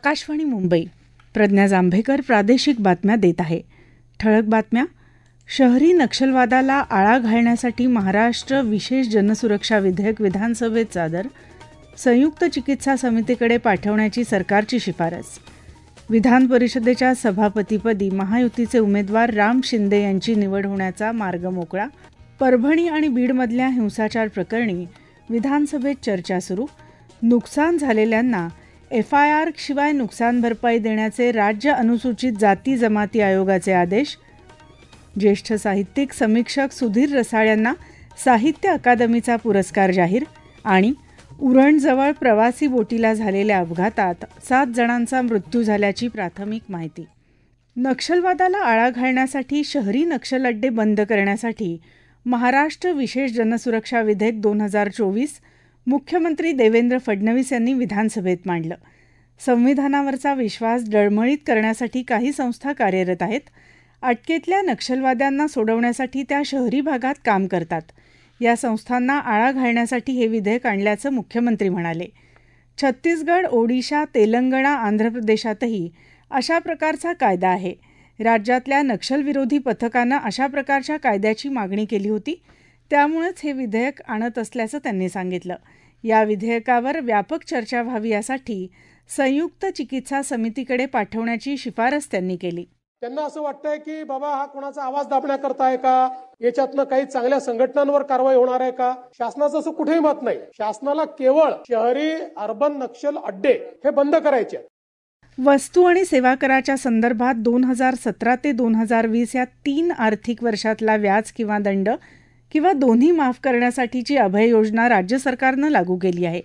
आकाशवाणी मुंबई. प्रज्ञा जांभेकर प्रादेशिक बातम्या देत आहे. ठळक बातम्या. शहरी नक्षलवादाला आळा घालण्यासाठी महाराष्ट्र विशेष जनसुरक्षा विधेयक विधानसभेत सादर. संयुक्त चिकित्सा समितीकडे पाठवण्याची सरकारची शिफारस. विधान परिषदेच्या सभापतीपदी महायुतीचे उमेदवार राम शिंदे यांची निवड होण्याचा मार्ग मोकळा. परभणी आणि बीडमधल्या हिंसाचार प्रकरणी विधानसभेत चर्चा सुरू. नुकसान झालेल्यांना FIR शिवाय नुकसान भरपाई देण्याचे राज्य अनुसूचित जाती जमाती आयोगाचे आदेश. ज्येष्ठ साहित्यिक समीक्षक सुधीर रसाळ यांना साहित्य अकादमीचा पुरस्कार जाहीर. आणि उरणजवळ प्रवासी बोटीला झालेल्या अपघातात 7 जणांचा मृत्यू झाल्याची प्राथमिक माहिती. नक्षलवादाला आळा घालण्यासाठी शहरी नक्षल अड्डे बंद करण्यासाठी महाराष्ट्र विशेष जनसुरक्षा विधेयक 2024 मुख्यमंत्री देवेंद्र फडणवीस यांनी विधानसभेत मांडलं. संविधानावरचा विश्वास डळमळीत करण्यासाठी काही संस्था कार्यरत आहेत. अटकेतल्या नक्षलवाद्यांना सोडवण्यासाठी त्या शहरी भागात काम करतात. या संस्थांना आळा घालण्यासाठी हे विधेयक आणल्याचं मुख्यमंत्री म्हणाले. छत्तीसगड, ओडिशा, तेलंगणा, आंध्र प्रदेशातही अशा प्रकारचा कायदा आहे. राज्यातल्या नक्षलविरोधी पथकानं अशा प्रकारच्या कायद्याची मागणी केली होती. त्यामुळेच हे विधेयक आणत असल्याचं त्यांनी सांगितलं. या विधेयकावर व्यापक चर्चा व्हावी यासाठी संयुक्त चिकित्सा समितीकडे पाठवण्याची शिफारस त्यांनी केली. त्यांना असं वाटतंय की बाबा हा कोणाचा आवाज दाबण्याकरता आहे का, याच्यातनं काही चांगल्या संघटनांवर कारवाई होणार आहे का. शासनाचं असं कुठेही मत नाही. शासनाला केवळ शहरी अर्बन नक्षल अड्डे हे बंद करायचे. वस्तू आणि सेवा कराच्या संदर्भात 2017 ते 2020 या 3 आर्थिक वर्षातला व्याज किंवा दंड किंवा दोन्ही माफ करण्यासाठीची अभय योजना राज्य सरकारनं लागू केली आहे.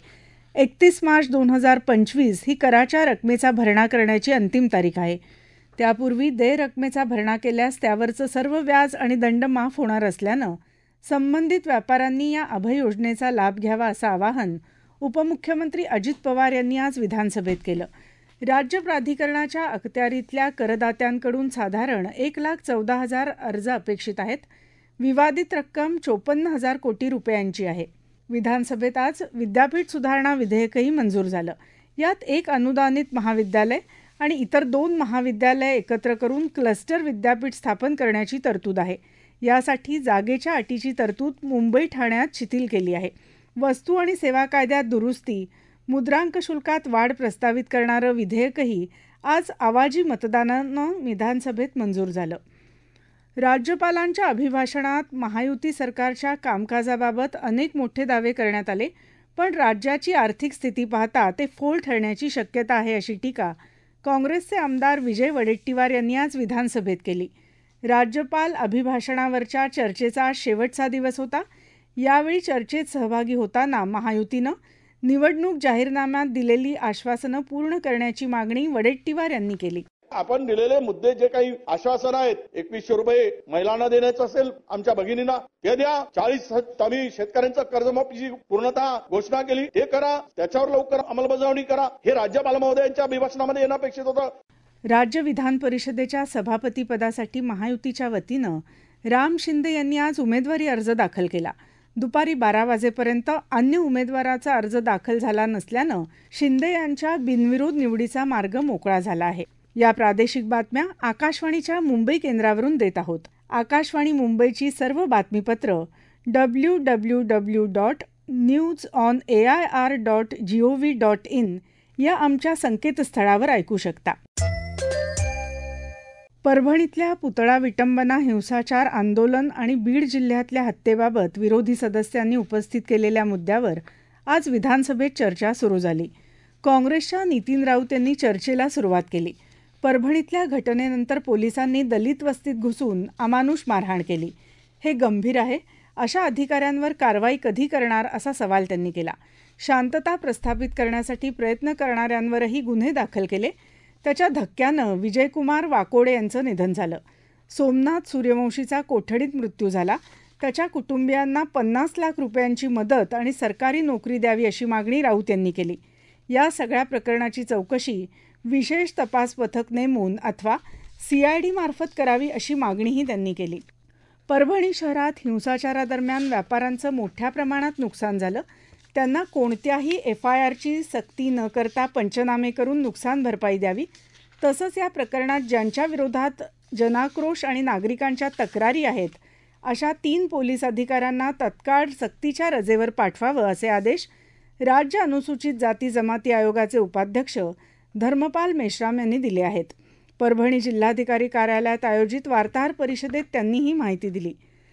31 मार्च 2025 ही कराच्या रकमेचा भरणा करण्याची अंतिम तारीख आहे. त्यापूर्वी देय रकमेचा भरणा केल्यास त्यावरचं सर्व व्याज आणि दंड माफ होणार असल्यानं संबंधित व्यापाऱ्यांनी या अभय योजनेचा लाभ घ्यावा असं आवाहन उपमुख्यमंत्री अजित पवार यांनी आज विधानसभेत केलं. राज्य प्राधिकरणाच्या अखत्यारीतल्या करदात्यांकडून साधारण 1,14,000 अर्ज अपेक्षित आहेत. विवादित रक्कम 54,000 कोटी रुपयांची आहे. विधानसभेत आज विद्यापीठ सुधारणा विधेयकही मंजूर झालं. यात एक अनुदानित महाविद्यालय आणि इतर 2 महाविद्यालय एकत्र करून क्लस्टर विद्यापीठ स्थापन करण्याची तरतूद आहे. यासाठी जागेच्या अटीची तरतूद मुंबई ठाण्यात शिथिल केली आहे. वस्तू आणि सेवा कायद्यात दुरुस्ती, मुद्रांक शुल्कात वाढ प्रस्तावित करणारं विधेयकही आज आवाजी मतदानानं विधानसभेत मंजूर झालं. राज्यपालांच्या अभिभाषणात महायुती सरकारच्या कामकाजाबाबत अनेक मोठे दावे करण्यात आले, पण राज्याची आर्थिक स्थिती पाहता ते फोल ठरण्याची शक्यता आहे अशी टीका काँग्रेसचे आमदार विजय वडेट्टीवार यांनी आज विधानसभेत केली. राज्यपाल अभिभाषणावरच्या चर्चेचा आज शेवटचा दिवस होता. यावेळी चर्चेत सहभागी होताना महायुतीनं निवडणूक जाहीरनाम्यात दिलेली आश्वासनं पूर्ण करण्याची मागणी वडेट्टीवार यांनी केली. आपण दिलेले मुद्दे जे काही आश्वासन आहेत, 2100 रुपये महिलांना देण्याचं असेल आमच्या भगिनींना ते द्या. 40 आम्ही शेतकऱ्यांचं कर्जमाफीची पूर्णतः घोषणा केली ते करा. त्याच्यावर लवकर अंमलबजावणी करा. हे राज्यपाल महोदयांच्या अभिभाषणामध्ये येणं अपेक्षित होतं. राज्य विधान परिषदेच्या सभापतीपदासाठी महायुतीच्या वतीनं राम शिंदे यांनी आज उमेदवारी अर्ज दाखल केला. दुपारी 12 वाजेपर्यंत अन्य उमेदवाराचा अर्ज दाखल झाला नसल्यानं शिंदे यांच्या बिनविरोध निवडीचा मार्ग मोकळा झाला आहे. या प्रादेशिक बातम्या आकाशवाणीच्या मुंबई केंद्रावरून देत आहोत. आकाशवाणी मुंबईची सर्व बातमीपत्र www.newsonair.gov.in या आमच्या संकेतस्थळावर ऐकू शकता. परभणीतल्या पुतळा विटंबना हिंसाचार आंदोलन आणि बीड जिल्ह्यातल्या हत्येबाबत विरोधी सदस्यांनी उपस्थित केलेल्या मुद्द्यावर आज विधानसभेत चर्चा सुरू झाली. काँग्रेसच्या नितीन राऊत यांनी चर्चेला सुरुवात केली. परभणीतल्या घटनेनंतर पोलिसांनी दलित वस्तीत घुसून अमानुष मारहाण केली. हे गंभीर आहे. अशा अधिकाऱ्यांवर कारवाई कधी करणार असा सवाल त्यांनी केला. शांतता प्रस्थापित करण्यासाठी प्रयत्न करणाऱ्यांवरही गुन्हे दाखल केले. त्याच्या धक्क्यानं विजयकुमार वाकोडे यांचं निधन झालं. सोमनाथ सूर्यवंशीचा कोठडीत मृत्यू झाला. त्याच्या कुटुंबियांना 50 लाख रुपयांची मदत आणि सरकारी नोकरी द्यावी अशी मागणी राऊत यांनी केली. या सगळ्या प्रकरणाची चौकशी विशेष तपास पथक नेमून अथवा CID मार्फत करावी अशी मागणीही त्यांनी केली. परभणी शहरात हिंसाचारादरम्यान व्यापाऱ्यांचं मोठ्या प्रमाणात नुकसान झालं. त्यांना कोणत्याही FIRची सक्ती न करता पंचनामे करून नुकसान भरपाई द्यावी, तसंच या प्रकरणात ज्यांच्या विरोधात जनाक्रोश आणि नागरिकांच्या तक्रारी आहेत अशा 3 पोलीस अधिकाऱ्यांना तत्काळ सक्तीच्या रजेवर पाठवावं असे आदेश राज्य अनुसूचित जाती जमाती आयोगाचे उपाध्यक्ष धर्मपाल मेश्राम यांनी दिले आहेत. परभणी जिल्हाधिकारी कार्यालयात आयोजित वार्ताहर परिषदेत त्यांनी ही माहिती दिली.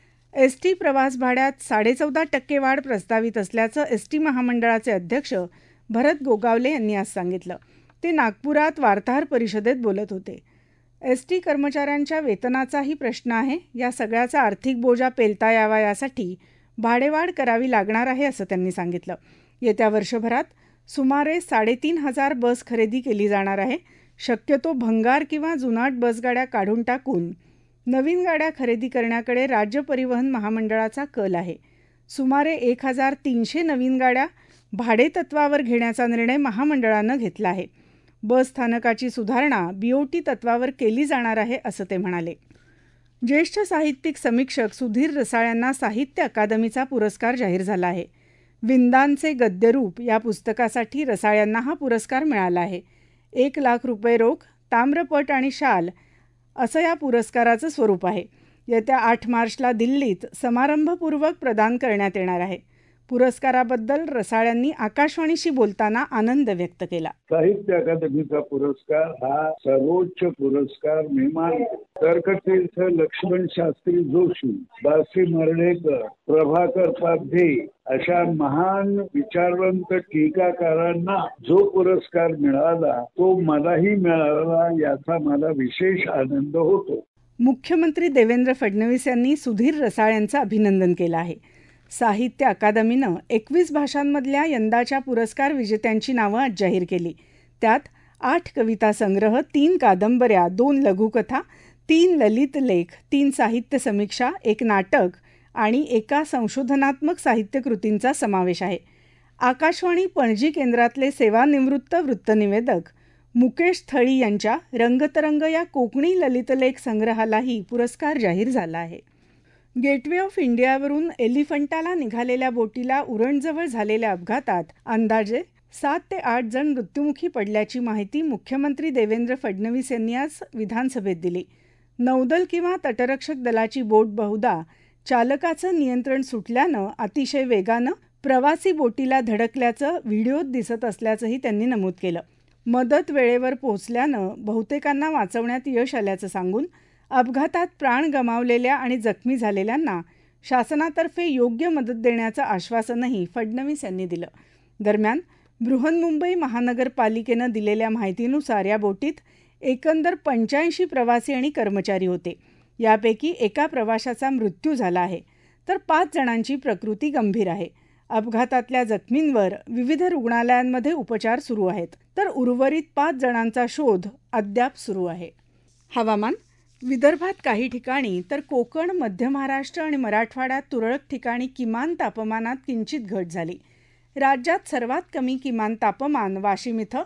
एसटी प्रवास भाड्यात 14.5% वाढ प्रस्तावित असल्याचं एसटी महामंडळाचे अध्यक्ष भरत गोगावले यांनी आज सांगितलं. ते नागपुरात वार्ताहर परिषदेत बोलत होते. एसटी कर्मचाऱ्यांच्या वेतनाचाही प्रश्न आहे. या सगळ्याचा आर्थिक बोजा पेलता यावा यासाठी भाडेवाढ करावी लागणार आहे असं त्यांनी सांगितलं. येत्या वर्षभरात सुमारे 3,500 बस खरेदी केली जाणार आहे. शक्यतो भंगार किंवा जुनाट बसगाड्या काढून टाकून नवीन गाड्या खरेदी करण्याकडे राज्य परिवहन महामंडळाचा कल आहे. सुमारे 1,300 नवीन गाड्या भाडेतत्वावर घेण्याचा निर्णय महामंडळानं घेतला आहे. बस स्थानकाची सुधारणा BOT तत्वावर केली जाणार आहे असं ते म्हणाले. ज्येष्ठ साहित्यिक समीक्षक सुधीर रसाळ यांना साहित्य अकादमीचा पुरस्कार जाहीर झाला आहे. विंदांचे गद्यरूप या पुस्तकासाठी रसाळ यांना हा पुरस्कार मिळाला आहे. 1 लाख रुपये रोख, ताम्रपट आणि शाल असं या पुरस्काराचं स्वरूप आहे. येत्या 8 मार्चला दिल्लीत समारंभपूर्वक प्रदान करण्यात येणार आहे. पुरस्काराबद्दल रसाळ यांनी आकाशवाणीशी बोलताना आनंद व्यक्त केला. साहित्य अकादमीचा पुरस्कार हा सर्वोच्च पुरस्कार मेहमान तर्कतीर्थ लक्ष्मण शास्त्री जोशी, दासी मर्ढेकर, प्रभाकर पाध्ये अशा महान विचारवंत टीकाकारांना जो पुरस्कार मिळाला तो मलाही मिळाला, याचा मला विशेष आनंद होतो. मुख्यमंत्री देवेंद्र फडणवीस यांनी सुधीर रसाळ यांचं अभिनंदन केलं आहे. साहित्य अकादमीनं 21 भाषांमधल्या यंदाच्या पुरस्कार विजेत्यांची नावं आज जाहीर केली. त्यात 8 कविता संग्रह, 3 कादंबऱ्या, 2 लघुकथा, 3 ललित लेख, 3 साहित्य समीक्षा, 1 नाटक आणि 1 संशोधनात्मक साहित्य कृतींचा समावेश आहे. आकाशवाणी पणजी केंद्रातले सेवानिवृत्त वृत्तनिवेदक मुकेश थळी यांच्या रंगतरंग या कोकणी ललितलेख संग्रहालाही पुरस्कार जाहीर झाला आहे. गेटवे ऑफ इंडियावरून एलिफंटाला निघालेल्या बोटीला उरणजवळ झालेल्या अपघातात अंदाजे 7 ते 8 जण मृत्युमुखी पडल्याची माहिती मुख्यमंत्री देवेंद्र फडणवीस यांनी आज विधानसभेत दिली. नौदल किंवा तटरक्षक दलाची बोट बहुधा चालकाचं नियंत्रण सुटल्यानं अतिशय वेगानं प्रवासी बोटीला धडकल्याचं व्हिडिओत दिसत असल्याचंही त्यांनी नमूद केलं. मदत वेळेवर पोहोचल्यानं बहुतेकांना वाचवण्यात यश आल्याचं सांगून अपघातात प्राण गमावलेल्या आणि जखमी झालेल्यांना शासनातर्फे योग्य मदत देण्याचं आश्वासनही फडणवीस यांनी दिलं. दरम्यान बृहन्मुंबई महानगरपालिकेनं दिलेल्या माहितीनुसार या बोटीत एकंदर 85 प्रवासी आणि कर्मचारी होते. यापैकी 1 प्रवाशाचा मृत्यू झाला आहे तर 5 जणांची प्रकृती गंभीर आहे. अपघातातल्या जखमींवर विविध रुग्णालयांमध्ये उपचार सुरू आहेत, तर उर्वरित 5 जणांचा शोध अद्याप सुरू आहे. हवामान. विदर्भात काही ठिकाणी तर कोकण, मध्य महाराष्ट्र आणि मराठवाड्यात तुरळक ठिकाणी किमान तापमानात किंचित घट झाली. राज्यात सर्वात कमी किमान तापमान वाशिम इथं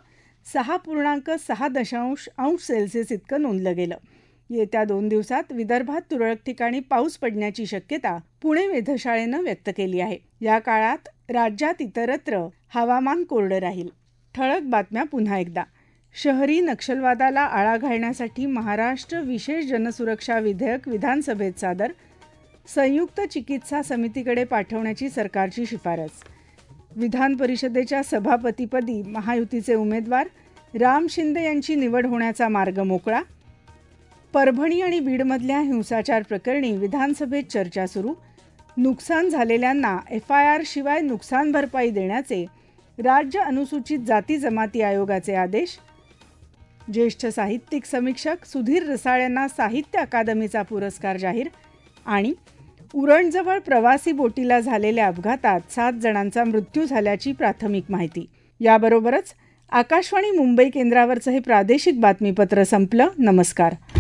6.6 अंश सेल्सिअस इतकं नोंदलं गेलं. येत्या 2 दिवसात विदर्भात तुरळक ठिकाणी पाऊस पडण्याची शक्यता पुणे वेधशाळेनं व्यक्त केली आहे. या काळात राज्यात इतरत्र हवामान कोरडं राहील. ठळक बातम्या पुन्हा एकदा. शहरी नक्षलवादाला आळा घालण्यासाठी महाराष्ट्र विशेष जनसुरक्षा विधेयक विधानसभेत सादर. संयुक्त चिकित्सा समितीकडे पाठवण्याची सरकारची शिफारस. विधान परिषदेच्या सभापतीपदी महायुतीचे उमेदवार राम शिंदे यांची निवड होण्याचा मार्ग मोकळा. परभणी आणि बीडमधल्या हिंसाचार प्रकरणी विधानसभेत चर्चा सुरू. नुकसान झालेल्यांना FIR शिवाय नुकसान भरपाई देण्याचे राज्य अनुसूचित जाती जमाती आयोगाचे आदेश. ज्येष्ठ साहित्यिक समीक्षक सुधीर रसाळ यांना साहित्य अकादमीचा पुरस्कार जाहीर. आणि उरणजवळ प्रवासी बोटीला झालेल्या अपघातात 7 जणांचा मृत्यू झाल्याची प्राथमिक माहिती. याबरोबरच आकाशवाणी मुंबई केंद्रावरचं हे प्रादेशिक बातमीपत्र संपलं. नमस्कार.